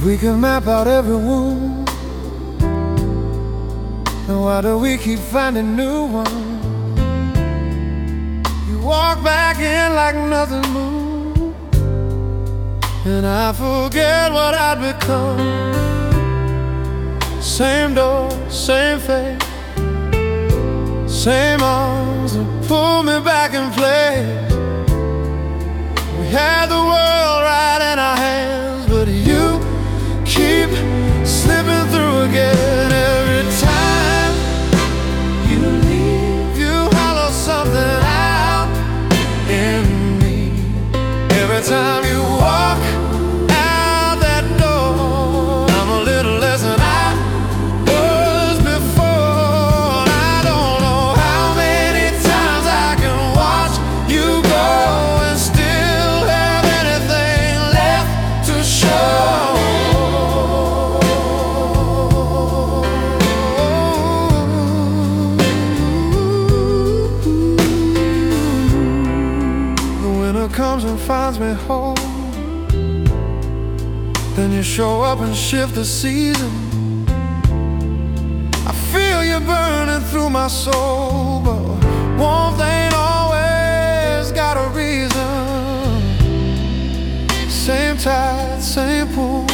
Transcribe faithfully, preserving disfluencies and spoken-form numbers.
We can map out every wound, and why do we keep finding new ones? You walk back in like nothing moved, and I forget what I'd become. Same door, same face, same arms that pull me back in place. We had the world right in our hands, but you keep slipping through again. Every time you leave, you hollow something out in me. Every time you walk out that door, I'm a little less than I was before. And I don't know how many times I can watch you go and still have anything left to show. Comes and finds me home, then you show up and shift the season. I feel you burning through my soul, but warmth ain't always got a reason. Same tide, same pool,